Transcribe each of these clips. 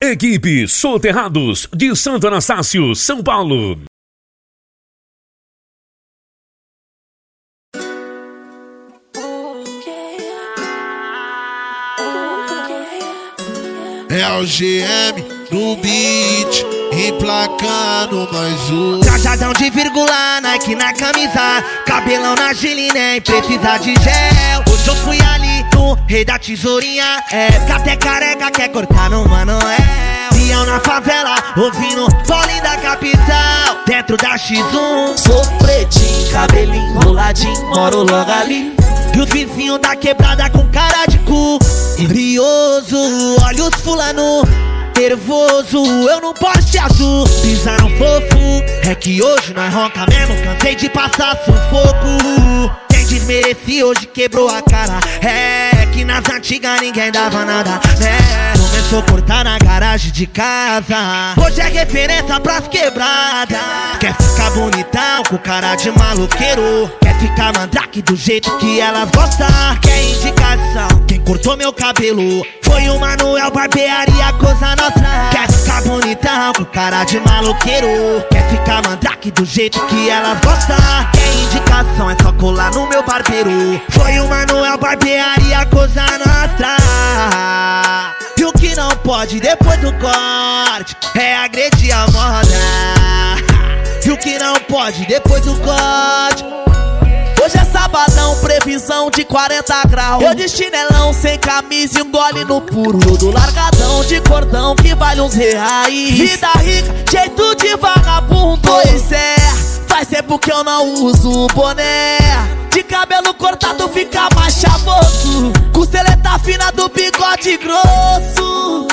Equipe Soterrados de Santo Anastácio, São Paulo. É o GM no beat, emplacando mais um. Trajadão de vírgula, Nike na camisa, cabelão na Gili, nem precisa de gel. Hoje eu fui ali no Rei da Tesourinha, que até careca quer cortar no Manoel. Pião na favela, ouvindo Paulinho da capital, dentro da X1. Sou pretinho, cabelinho roladinho, moro logo ali. E os vizinhos da quebrada com cara de cu, brioso, olha os fulano nervoso, eu não Porsche azul. Pisaram fofo, é que hoje nós ronca mesmo, cansei de passar sufoco. Quem desmerecia hoje quebrou a cara, é que nas antigas ninguém dava nada, né? Começou a cortar na garagem de casa, hoje é referência pras quebradas. Quer ficar bonitão com cara de maloqueiro, quer ficar mandrake do jeito que elas gostam. Quer indicação, quem cortou meu cabelo foi o Manuel Barbearia Cosa Nostra. Quer ficar bonitão com cara de maloqueiro, quer ficar mandrake do jeito que elas gostam. Quer indicação, é só colar no meu barbeiro, foi o Manuel Barbearia Cosa Nostra. E o que não pode depois do corte é agredir a moda. E o que não pode depois do corte. Hoje é sabadão, previsão de 40 graus. Eu de chinelão, sem camisa e um gole no puro. Todo largadão de cordão que vale uns reais. Vida rica, jeito de vagabundo. Pois é, faz tempo que eu não uso boné. De cabelo cortado fica mais chavoso, costeleta fina do bigode grosso.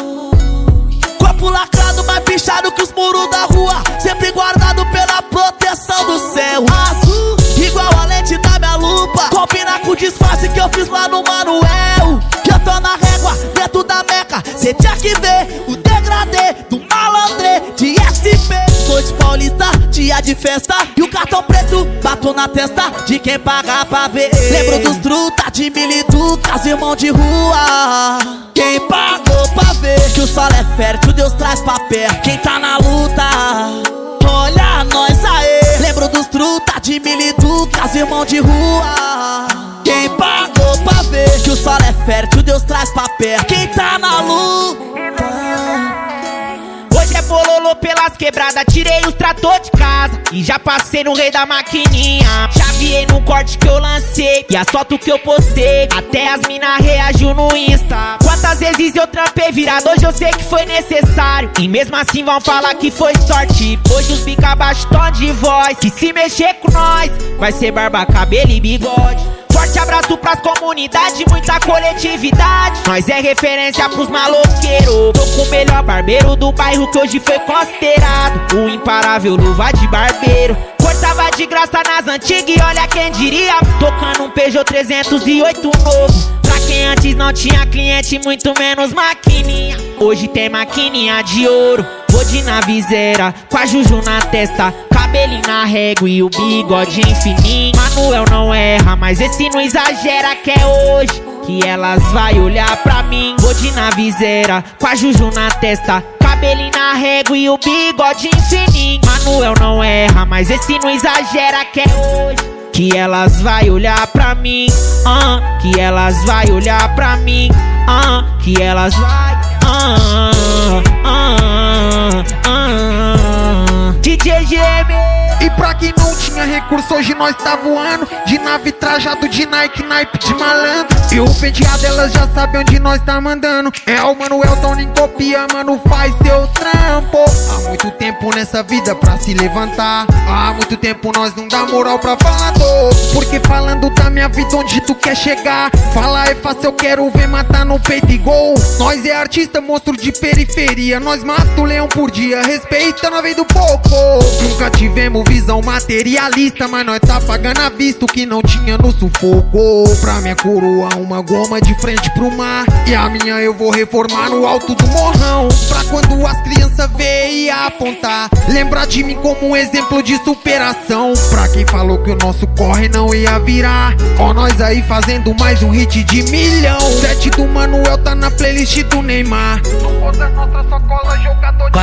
Corpo lacrado, mais pichado que os muros da rua, sempre guardado pela proteção do céu azul, igual a lente da minha lupa, combina com o disfarce que eu fiz lá no Manoel. Que eu tô na régua, dentro da meca, cê tinha que ver o degradê do malandrê de SP. Noite paulista, dia de festa, e o cartão preto bato na testa de quem paga pra ver. Lembro dos truta de militucas, irmão de rua, quem pagou pra ver que o sol é fértil, Deus traz pra perto quem tá na luta. Olha nós aê. Lembro dos truta de militucas, irmão de rua, quem pagou pra ver que o sol é fértil, Deus traz pra perto quem tá na luta. Hoje é bololô pelas quebradas, tirei os trator de casa e já passei no Rei da Maquininha. Chaveei no corte que eu lancei e as fotos que eu postei, até as mina reagiu no Insta. Quantas vezes eu trampei virado, hoje eu sei que foi necessário, e mesmo assim vão falar que foi sorte. Hoje os bica abaixo tom de voz, que se mexer com nós vai ser barba, cabelo e bigode. Forte abraço pras comunidades, muita coletividade, nós é referência pros maloqueiros. Tô com o melhor barbeiro do bairro que hoje foi considerado o imparável luva de barbeiro. Cortava de graça nas antigas e olha quem diria, tocando um Peugeot 308 novo. Pra quem antes não tinha cliente, muito menos maquininha, hoje tem maquininha de ouro. Vou de navizeira, com a Juju na testa, cabelinho na régua e o bigode fininho. Manuel não erra, mas esse não exagera, que é hoje que elas vai olhar pra mim. Vou de navizeira, com a Juju na testa, cabelinho na régua e o bigode fininho. Manuel não erra, mas esse não exagera, que é hoje que elas vai olhar pra mim, que elas vai olhar pra mim, que elas vai, DJ GM. E pra quem não tinha recurso, hoje nós tá voando de nave trajado de Nike, naipe de malandro. E o penteado elas já sabem onde nós tá mandando. É o Manuel, então nem copia, mano, faz seu trampo. Há muito tempo nessa vida pra se levantar, há muito tempo nós não dá moral pra falador. Porque falando da minha vida onde tu quer chegar, falar é fácil, eu quero ver matar no peito e gol. Nós é artista, monstro de periferia, nós mata o leão por dia, respeita na vez do pouco. Nunca tivemos visão materialista, mas nós tá pagando à vista o que não tinha no sufoco. Pra minha coroa uma goma de frente pro mar, e a minha eu vou reformar no alto do morrão. Pra quando as crianças verem e apontar, lembrar de mim como um exemplo de superação. Pra quem falou que o nosso corre não ia virar, ó nós aí fazendo mais um hit de milhão. 7 do Manuel tá na playlist do Neymar. Não Cosa Nostra só cola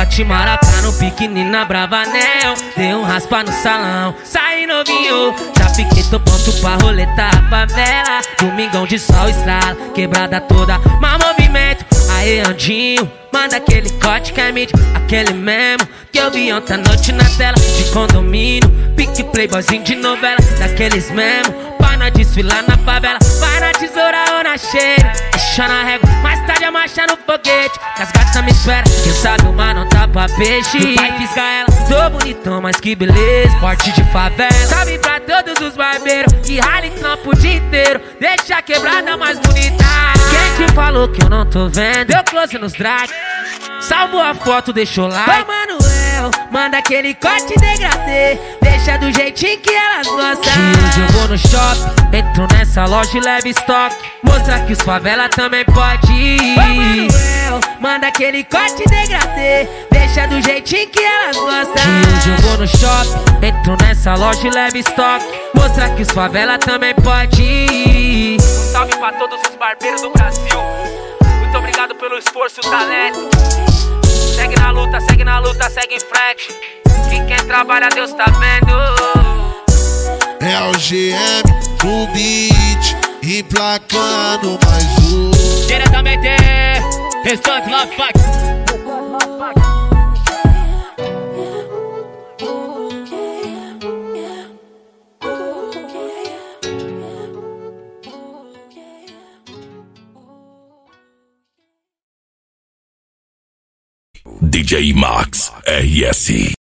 Shot maracá no piquenininho na Bravanel. Dei um raspa no salão, saí novinho. Já fiquei pronto pra roleta a favela. Domingão de sol estrala, quebrada toda, mas movimento. Aê, Andinho, manda aquele corte que é mídia, aquele mesmo que eu vi ontem à noite na tela de condomínio. Pique playboyzinho de novela, daqueles mesmo pra nós desfilar na favela. Vai na tesoura ou na cheira, deixa na régua, mais tarde a marcha no foguete. Que as gatas me esperam, quem sabe o mar não tá pra peixe. O pai fisga ela, tô bonitão, mas que beleza. Corte de favela, salve pra todos os barbeiros que rala em campo o dia inteiro, deixa a quebrada mais bonita. Quem que falou que eu não tô vendo? Deu close nos drag, salvo a foto, deixou like. Ô Manuel, manda aquele corte degradê, deixa do jeitinho que elas gostam. Que hoje eu vou no shopping, entro nessa loja e levo estoque, mostra que os favela também pode ir. Ô Manuel, manda aquele corte degradê, deixa do jeitinho que elas gostam. Que hoje eu vou no shopping, entro nessa loja e levo estoque, mostra que os favela também pode ir. Um salve pra todos os barbeiros do Brasil. Muito obrigado pelo esforço e o talento. Segue na luta, segue em frente. Que quem trabalha Deus tá vendo. É o GM no beat, emplacando mais um. Diretamente, Restante Love Fuck. DJ Max RS.